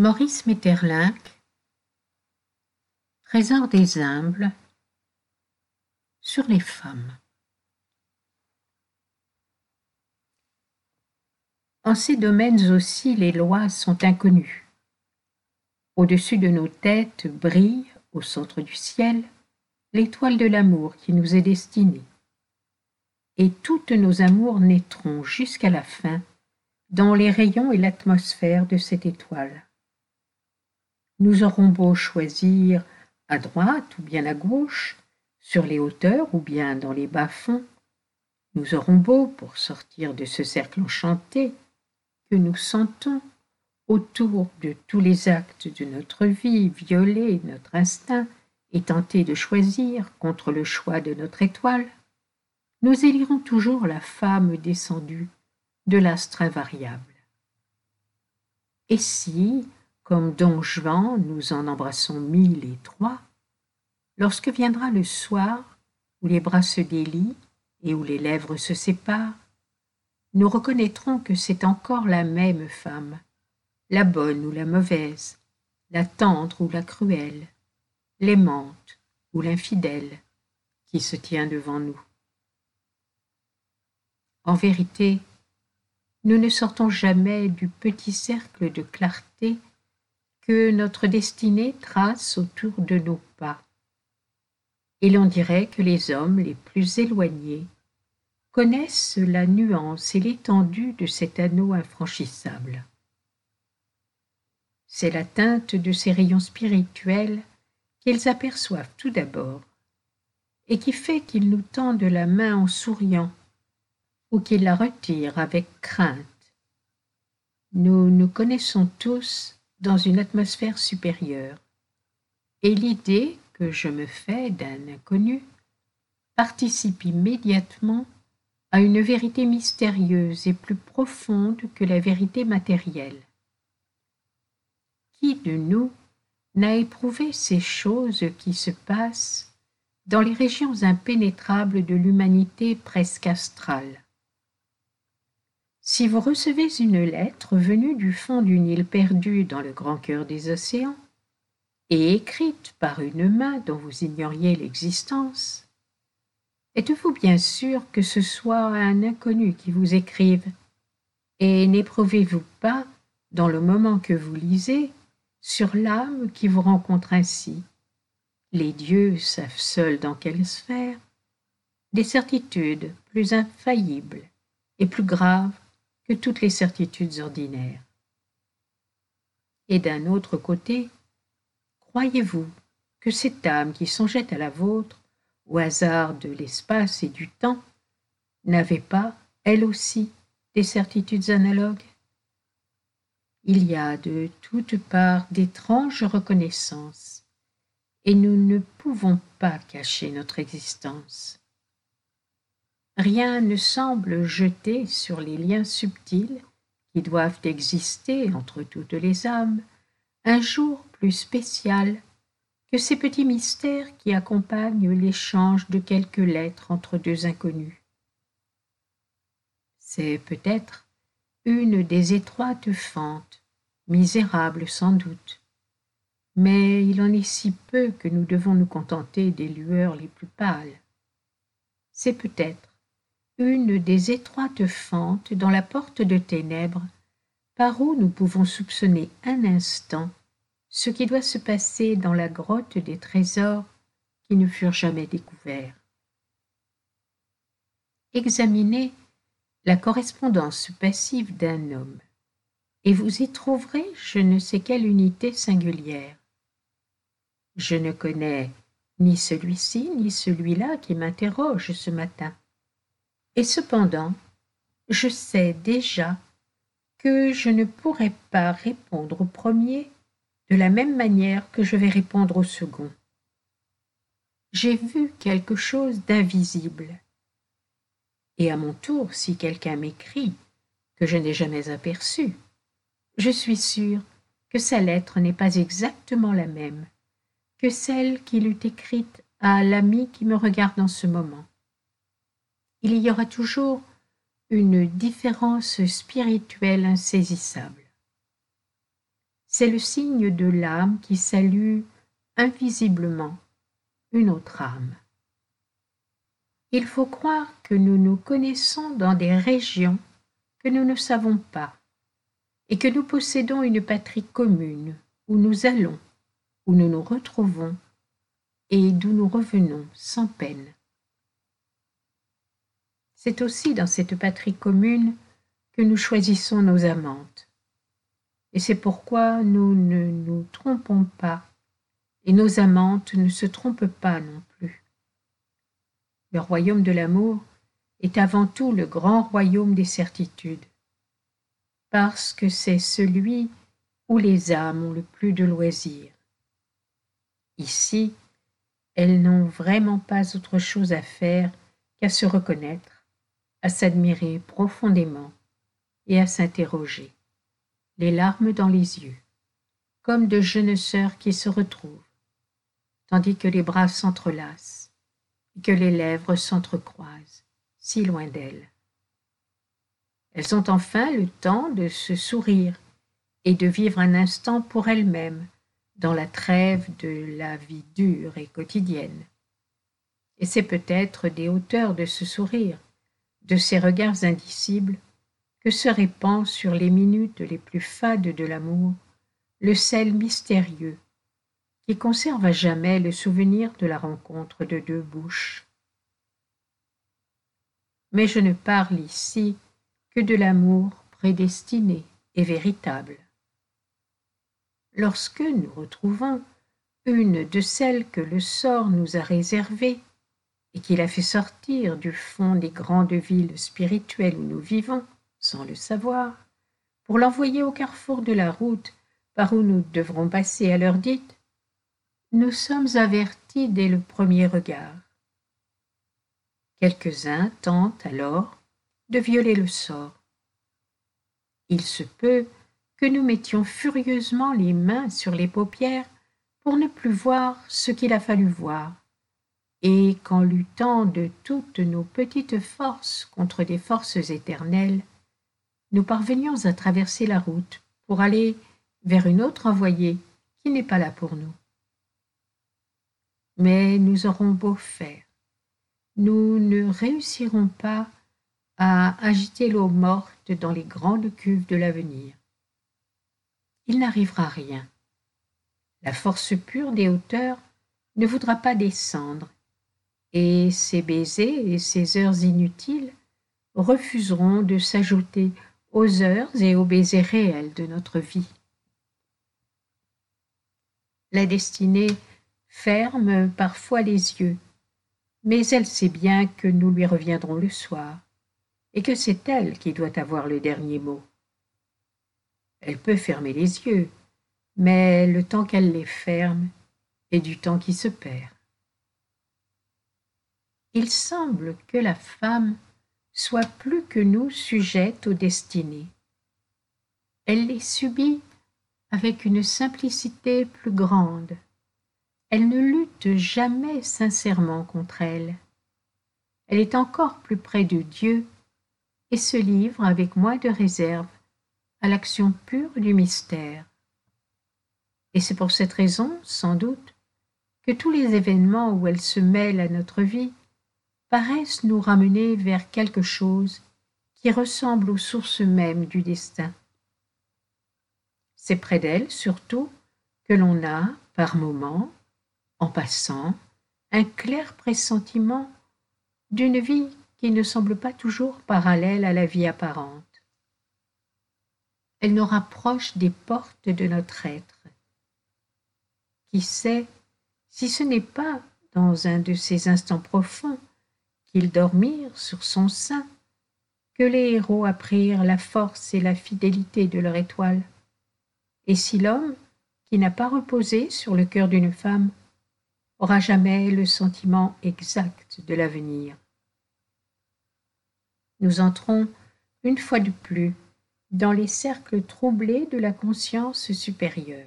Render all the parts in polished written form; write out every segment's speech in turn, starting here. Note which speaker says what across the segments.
Speaker 1: Maurice Maeterlinck, Trésor des humbles, sur les femmes. En ces domaines aussi, les lois sont inconnues. Au-dessus de nos têtes brille, au centre du ciel, l'étoile de l'amour qui nous est destinée. Et toutes nos amours naîtront jusqu'à la fin dans les rayons et l'atmosphère de cette étoile. Nous aurons beau choisir à droite ou bien à gauche, sur les hauteurs ou bien dans les bas-fonds, nous aurons beau, pour sortir de ce cercle enchanté que nous sentons autour de tous les actes de notre vie, violer notre instinct et tenter de choisir contre le choix de notre étoile, nous élirons toujours la femme descendue de l'astre invariable. Et si, comme Don Juan, nous en embrassons 1003, lorsque viendra le soir où les bras se délient et où les lèvres se séparent, nous reconnaîtrons que c'est encore la même femme, la bonne ou la mauvaise, la tendre ou la cruelle, l'aimante ou l'infidèle, qui se tient devant nous. En vérité, nous ne sortons jamais du petit cercle de clarté que notre destinée trace autour de nos pas. Et l'on dirait que les hommes les plus éloignés connaissent la nuance et l'étendue de cet anneau infranchissable. C'est la teinte de ces rayons spirituels qu'ils aperçoivent tout d'abord, et qui fait qu'ils nous tendent la main en souriant, ou qu'ils la retirent avec crainte. Nous nous connaissons tous dans une atmosphère supérieure, et l'idée que je me fais d'un inconnu participe immédiatement à une vérité mystérieuse et plus profonde que la vérité matérielle. Qui de nous n'a éprouvé ces choses qui se passent dans les régions impénétrables de l'humanité presque astrale? Si vous recevez une lettre venue du fond d'une île perdue dans le grand cœur des océans, et écrite par une main dont vous ignoriez l'existence, êtes-vous bien sûr que ce soit un inconnu qui vous écrive, et n'éprouvez-vous pas, dans le moment que vous lisez, sur l'âme qui vous rencontre ainsi, les dieux savent seuls dans quelle sphère, des certitudes plus infaillibles et plus graves que toutes les certitudes ordinaires? Et d'un autre côté, croyez-vous que cette âme qui songeait à la vôtre, au hasard de l'espace et du temps, n'avait pas, elle aussi, des certitudes analogues? Il y a de toutes parts d'étranges reconnaissances, et nous ne pouvons pas cacher notre existence. Rien ne semble jeter sur les liens subtils qui doivent exister entre toutes les âmes un jour plus spécial que ces petits mystères qui accompagnent l'échange de quelques lettres entre deux inconnus. C'est peut-être une des étroites fentes, misérables sans doute, mais il en est si peu que nous devons nous contenter des lueurs les plus pâles. C'est peut-être une des étroites fentes dans la porte de ténèbres par où nous pouvons soupçonner un instant ce qui doit se passer dans la grotte des trésors qui ne furent jamais découverts. Examinez la correspondance passive d'un homme, et vous y trouverez je ne sais quelle unité singulière. Je ne connais ni celui-ci ni celui-là qui m'interroge ce matin, et cependant je sais déjà que je ne pourrai pas répondre au premier de la même manière que je vais répondre au second. J'ai vu quelque chose d'invisible, et à mon tour, si quelqu'un m'écrit que je n'ai jamais aperçu, je suis sûre que sa lettre n'est pas exactement la même que celle qu'il eût écrite à l'ami qui me regarde en ce moment. Il y aura toujours une différence spirituelle insaisissable. C'est le signe de l'âme qui salue invisiblement une autre âme. Il faut croire que nous nous connaissons dans des régions que nous ne savons pas, et que nous possédons une patrie commune où nous allons, où nous nous retrouvons, et d'où nous revenons sans peine. C'est aussi dans cette patrie commune que nous choisissons nos amantes. Et c'est pourquoi nous ne nous trompons pas, et nos amantes ne se trompent pas non plus. Le royaume de l'amour est avant tout le grand royaume des certitudes, parce que c'est celui où les âmes ont le plus de loisirs. Ici, elles n'ont vraiment pas autre chose à faire qu'à se reconnaître, à s'admirer profondément et à s'interroger, les larmes dans les yeux, comme de jeunes sœurs qui se retrouvent, tandis que les bras s'entrelacent et que les lèvres s'entrecroisent, si loin d'elles. Elles ont enfin le temps de se sourire et de vivre un instant pour elles-mêmes dans la trêve de la vie dure et quotidienne. Et c'est peut-être des hauteurs de ce sourire, de ces regards indicibles, que se répand sur les minutes les plus fades de l'amour le sel mystérieux qui conserve à jamais le souvenir de la rencontre de deux bouches. Mais je ne parle ici que de l'amour prédestiné et véritable. Lorsque nous retrouvons une de celles que le sort nous a réservées et qu'il a fait sortir du fond des grandes villes spirituelles où nous vivons, sans le savoir, pour l'envoyer au carrefour de la route par où nous devrons passer à l'heure dite, nous sommes avertis dès le premier regard. Quelques-uns tentent alors de violer le sort. Il se peut que nous mettions furieusement les mains sur les paupières pour ne plus voir ce qu'il a fallu voir, et qu'en luttant de toutes nos petites forces contre des forces éternelles, nous parvenions à traverser la route pour aller vers une autre envoyée qui n'est pas là pour nous. Mais nous aurons beau faire, nous ne réussirons pas à agiter l'eau morte dans les grandes cuves de l'avenir. Il n'arrivera rien. La force pure des hauteurs ne voudra pas descendre, et ces baisers et ces heures inutiles refuseront de s'ajouter aux heures et aux baisers réels de notre vie. La destinée ferme parfois les yeux, mais elle sait bien que nous lui reviendrons le soir, et que c'est elle qui doit avoir le dernier mot. Elle peut fermer les yeux, mais le temps qu'elle les ferme est du temps qui se perd. Il semble que la femme soit plus que nous sujette aux destinées. Elle les subit avec une simplicité plus grande. Elle ne lutte jamais sincèrement contre elles. Elle est encore plus près de Dieu et se livre avec moins de réserve à l'action pure du mystère. Et c'est pour cette raison, sans doute, que tous les événements où elle se mêle à notre vie paraissent nous ramener vers quelque chose qui ressemble aux sources mêmes du destin. C'est près d'elle, surtout, que l'on a, par moments, en passant, un clair pressentiment d'une vie qui ne semble pas toujours parallèle à la vie apparente. Elle nous rapproche des portes de notre être. Qui sait si ce n'est pas dans un de ces instants profonds qu'ils dormirent sur son sein que les héros apprirent la force et la fidélité de leur étoile. Et si l'homme, qui n'a pas reposé sur le cœur d'une femme, aura jamais le sentiment exact de l'avenir. Nous entrons, une fois de plus, dans les cercles troublés de la conscience supérieure.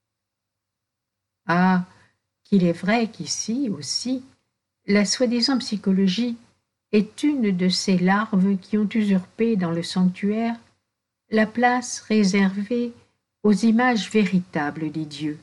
Speaker 1: Ah, qu'il est vrai qu'ici aussi, la soi-disant psychologie est une de ces larves qui ont usurpé dans le sanctuaire la place réservée aux images véritables des dieux.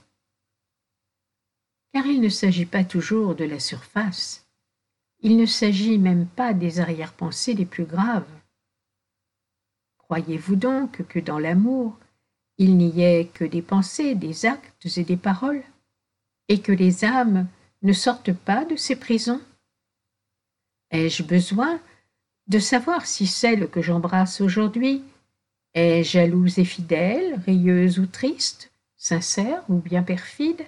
Speaker 1: Car il ne s'agit pas toujours de la surface, il ne s'agit même pas des arrière-pensées les plus graves. Croyez-vous donc que dans l'amour, il n'y ait que des pensées, des actes et des paroles, et que les âmes ne sortent pas de ces prisons? Ai-je besoin de savoir si celle que j'embrasse aujourd'hui est jalouse et fidèle, rieuse ou triste, sincère ou bien perfide?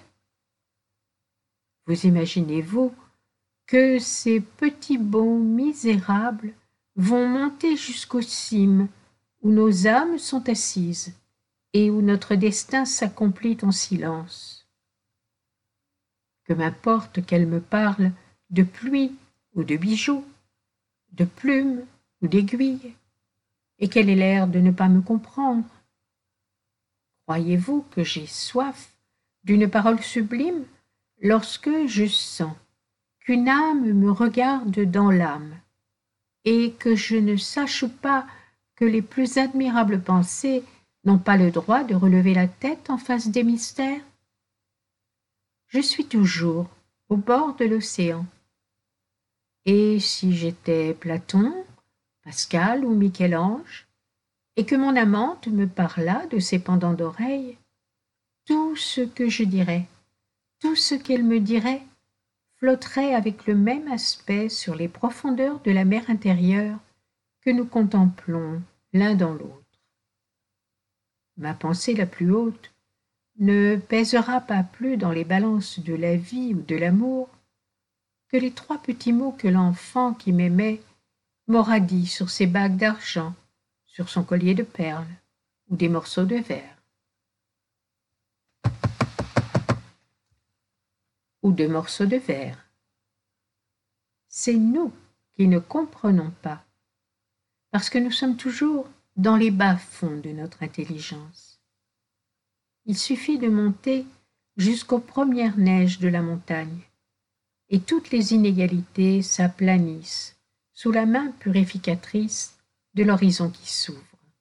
Speaker 1: Vous imaginez-vous que ces petits bons misérables vont monter jusqu'aux cimes où nos âmes sont assises et où notre destin s'accomplit en silence? Que m'importe qu'elle me parle de pluie ou de bijoux, de plumes ou d'aiguilles, et qu'elle ait l'air de ne pas me comprendre. Croyez-vous que j'ai soif d'une parole sublime lorsque je sens qu'une âme me regarde dans l'âme, et que je ne sache pas que les plus admirables pensées n'ont pas le droit de relever la tête en face des mystères? Je suis toujours au bord de l'océan, et si j'étais Platon, Pascal ou Michel-Ange, et que mon amante me parlât de ses pendants d'oreilles, tout ce que je dirais, tout ce qu'elle me dirait, flotterait avec le même aspect sur les profondeurs de la mer intérieure que nous contemplons l'un dans l'autre. Ma pensée la plus haute ne pèsera pas plus dans les balances de la vie ou de l'amour que les 3 petits mots que l'enfant qui m'aimait m'aura dit sur ses bagues d'argent, sur son collier de perles ou des morceaux de verre. Ou de morceaux de verre. C'est nous qui ne comprenons pas, parce que nous sommes toujours dans les bas-fonds de notre intelligence. Il suffit de monter jusqu'aux premières neiges de la montagne, et toutes les inégalités s'aplanissent sous la main purificatrice de l'horizon qui s'ouvre.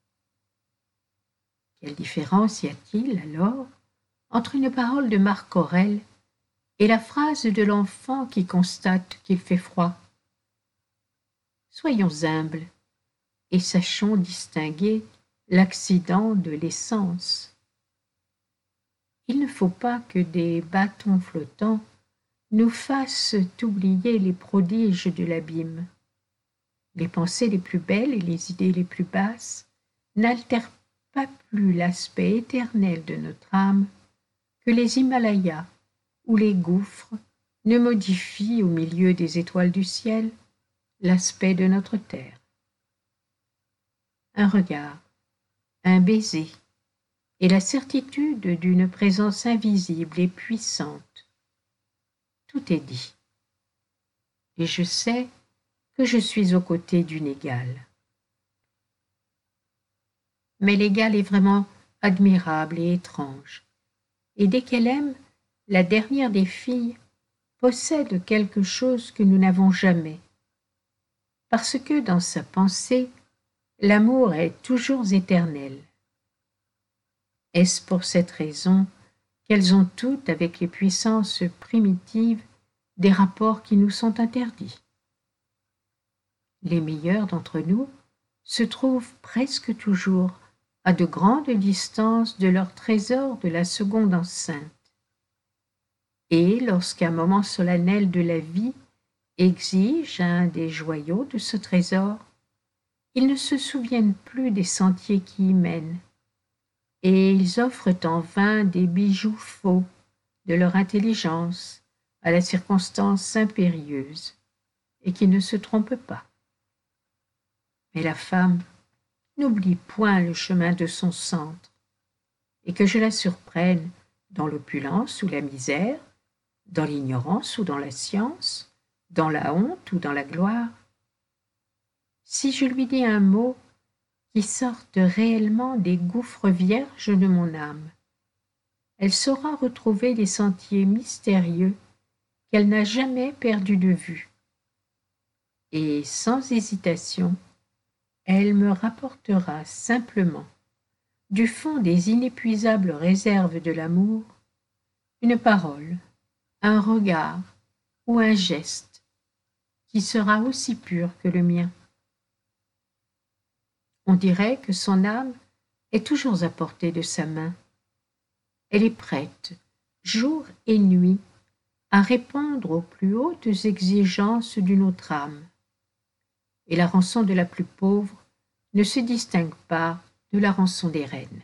Speaker 1: Quelle différence y a-t-il alors entre une parole de Marc Aurèle et la phrase de l'enfant qui constate qu'il fait froid? Soyons humbles et sachons distinguer l'accident de l'essence. Il ne faut pas que des bâtons flottants nous fassent oublier les prodiges de l'abîme. Les pensées les plus belles et les idées les plus basses n'altèrent pas plus l'aspect éternel de notre âme que les Himalayas ou les gouffres ne modifient au milieu des étoiles du ciel l'aspect de notre terre. Un regard, un baiser, et la certitude d'une présence invisible et puissante. Tout est dit. Et je sais que je suis aux côtés d'une égale. Mais l'égale est vraiment admirable et étrange. Et dès qu'elle aime, la dernière des filles possède quelque chose que nous n'avons jamais. Parce que dans sa pensée, l'amour est toujours éternel. Est-ce pour cette raison qu'elles ont toutes avec les puissances primitives des rapports qui nous sont interdits? Les meilleurs d'entre nous se trouvent presque toujours à de grandes distances de leur trésor de la seconde enceinte. Et lorsqu'un moment solennel de la vie exige un des joyaux de ce trésor, ils ne se souviennent plus des sentiers qui y mènent, et ils offrent en vain des bijoux faux de leur intelligence à la circonstance impérieuse, et qui ne se trompe pas. Mais la femme n'oublie point le chemin de son centre, et que je la surprenne dans l'opulence ou la misère, dans l'ignorance ou dans la science, dans la honte ou dans la gloire. Si je lui dis un mot qui sorte réellement des gouffres vierges de mon âme, elle saura retrouver des sentiers mystérieux qu'elle n'a jamais perdus de vue. Et sans hésitation, elle me rapportera simplement du fond des inépuisables réserves de l'amour, une parole, un regard ou un geste qui sera aussi pur que le mien. On dirait que son âme est toujours à portée de sa main. Elle est prête, jour et nuit, à répondre aux plus hautes exigences d'une autre âme. Et la rançon de la plus pauvre ne se distingue pas de la rançon des reines.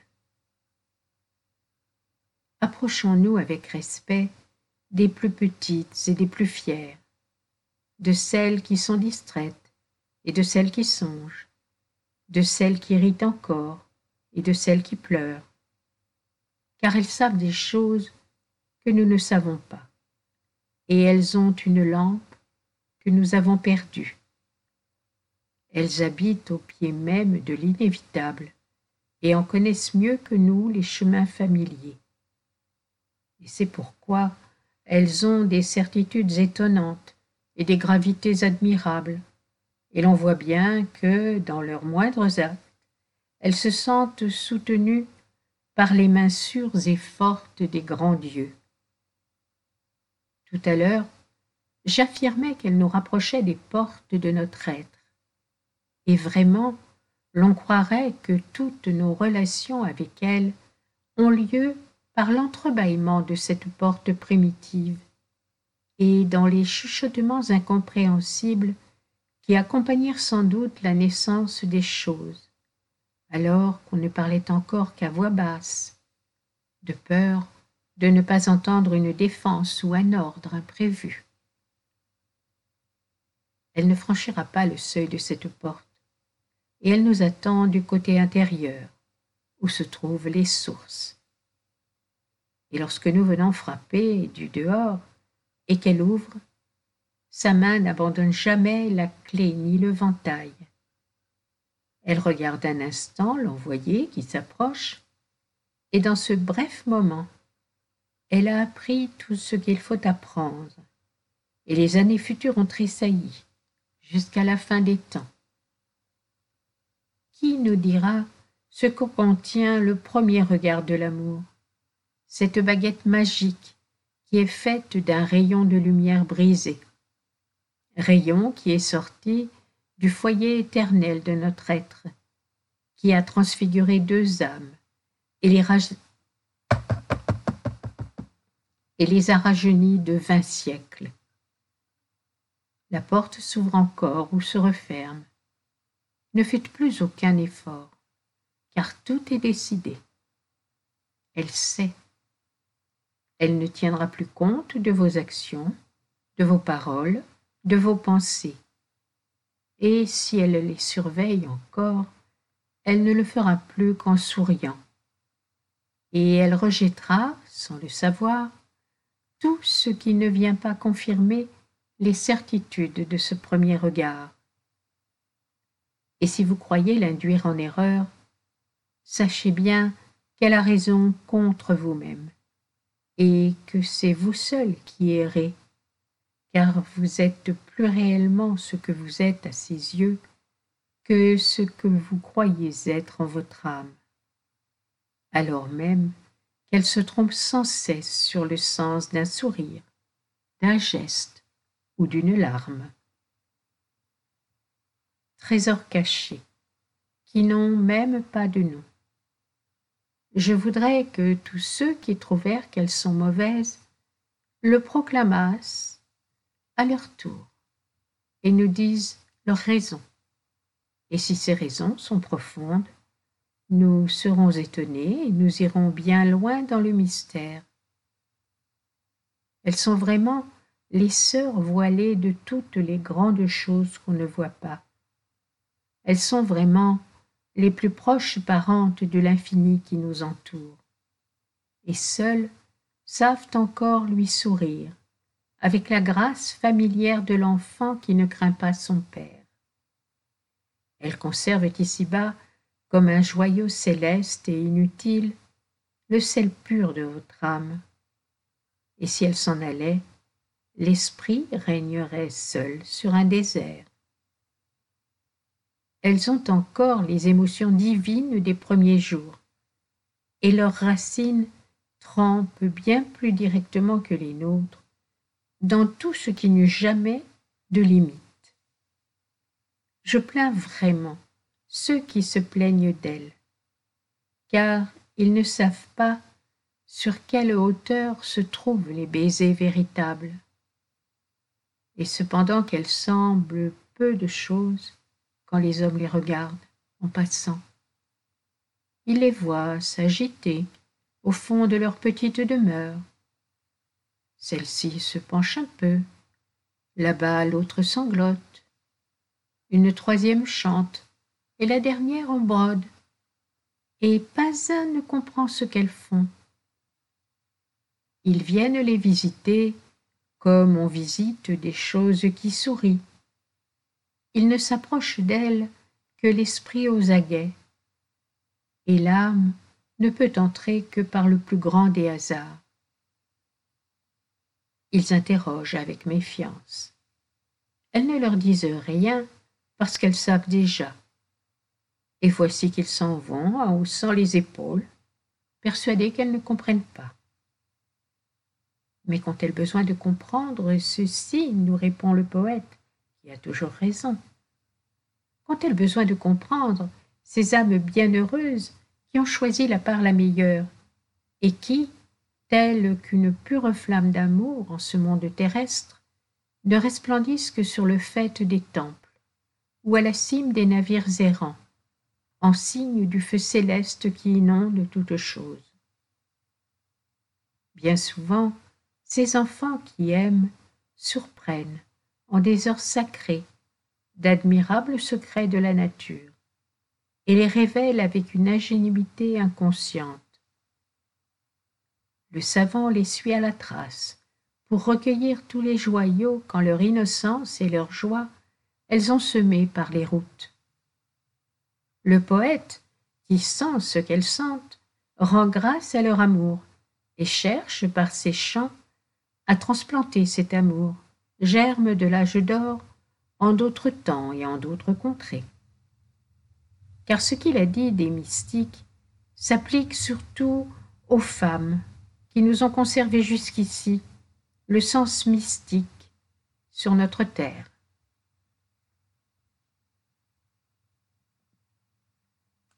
Speaker 1: Approchons-nous avec respect des plus petites et des plus fières, de celles qui sont distraites et de celles qui songent, de celles qui rient encore et de celles qui pleurent, car elles savent des choses que nous ne savons pas, et elles ont une lampe que nous avons perdue. Elles habitent au pied même de l'inévitable et en connaissent mieux que nous les chemins familiers. Et c'est pourquoi elles ont des certitudes étonnantes et des gravités admirables, et l'on voit bien que, dans leurs moindres actes, elles se sentent soutenues par les mains sûres et fortes des grands dieux. Tout à l'heure, j'affirmais qu'elles nous rapprochaient des portes de notre être, et vraiment, l'on croirait que toutes nos relations avec elles ont lieu par l'entrebâillement de cette porte primitive et dans les chuchotements incompréhensibles qui accompagnèrent sans doute la naissance des choses, alors qu'on ne parlait encore qu'à voix basse, de peur de ne pas entendre une défense ou un ordre imprévu. Elle ne franchira pas le seuil de cette porte, et elle nous attend du côté intérieur, où se trouvent les sources. Et lorsque nous venons frapper du dehors, et qu'elle ouvre, sa main n'abandonne jamais la clé ni le ventail. Elle regarde un instant l'envoyé qui s'approche, et dans ce bref moment, elle a appris tout ce qu'il faut apprendre, et les années futures ont tressailli jusqu'à la fin des temps. Qui nous dira ce que contient le premier regard de l'amour, cette baguette magique qui est faite d'un rayon de lumière brisé, rayon qui est sorti du foyer éternel de notre être, qui a transfiguré deux âmes et les a rajeunies de 20 siècles. La porte s'ouvre encore ou se referme. Ne faites plus aucun effort, car tout est décidé. Elle sait. Elle ne tiendra plus compte de vos actions, de vos paroles, de vos pensées. Et si elle les surveille encore, elle ne le fera plus qu'en souriant. Et elle rejettera, sans le savoir, tout ce qui ne vient pas confirmer les certitudes de ce premier regard. Et si vous croyez l'induire en erreur, sachez bien qu'elle a raison contre vous-même, et que c'est vous seul qui errez, car vous êtes plus réellement ce que vous êtes à ses yeux que ce que vous croyez être en votre âme, alors même qu'elle se trompe sans cesse sur le sens d'un sourire, d'un geste ou d'une larme. Trésors cachés, qui n'ont même pas de nom. Je voudrais que tous ceux qui trouvèrent qu'elles sont mauvaises le proclamassent à leur tour et nous disent leurs raisons. Et si ces raisons sont profondes, nous serons étonnés et nous irons bien loin dans le mystère. Elles sont vraiment les sœurs voilées de toutes les grandes choses qu'on ne voit pas. Elles sont vraiment les plus proches parentes de l'infini qui nous entoure, et seules savent encore lui sourire, avec la grâce familière de l'enfant qui ne craint pas son père. Elles conservent ici-bas, comme un joyau céleste et inutile, le sel pur de votre âme, et si elles s'en allaient, l'esprit régnerait seul sur un désert. Elles ont encore les émotions divines des premiers jours, et leurs racines trempent bien plus directement que les nôtres dans tout ce qui n'eut jamais de limite. Je plains vraiment ceux qui se plaignent d'elles, car ils ne savent pas sur quelle hauteur se trouvent les baisers véritables. Et cependant qu'elles semblent peu de choses quand les hommes les regardent en passant. Ils les voient s'agiter au fond de leur petite demeure. Celle-ci se penche un peu, là-bas l'autre sanglote, une troisième chante, et la dernière en brode, et pas un ne comprend ce qu'elles font. Ils viennent les visiter comme on visite des choses qui sourient. Ils ne s'approchent d'elles que l'esprit aux aguets, et l'âme ne peut entrer que par le plus grand des hasards. Ils interrogent avec méfiance. Elles ne leur disent rien parce qu'elles savent déjà. Et voici qu'ils s'en vont en haussant les épaules, persuadées qu'elles ne comprennent pas. Mais qu'ont-elles besoin de comprendre ceci, nous répond le poète, qui a toujours raison. Qu'ont-elles besoin de comprendre ces âmes bienheureuses qui ont choisi la part la meilleure, et qui, telles qu'une pure flamme d'amour en ce monde terrestre, ne resplendissent que sur le faîte des temples, ou à la cime des navires errants, en signe du feu céleste qui inonde toute chose. Bien souvent, ces enfants qui aiment surprennent, en des heures sacrées, d'admirables secrets de la nature, et les révèlent avec une ingénuité inconsciente. Le savant les suit à la trace, pour recueillir tous les joyaux qu'en leur innocence et leur joie, elles ont semés par les routes. Le poète, qui sent ce qu'elles sentent, rend grâce à leur amour, et cherche par ses chants à transplanter cet amour, germe de l'âge d'or, en d'autres temps et en d'autres contrées. Car ce qu'il a dit des mystiques s'applique surtout aux femmes qui nous ont conservé jusqu'ici le sens mystique sur notre terre.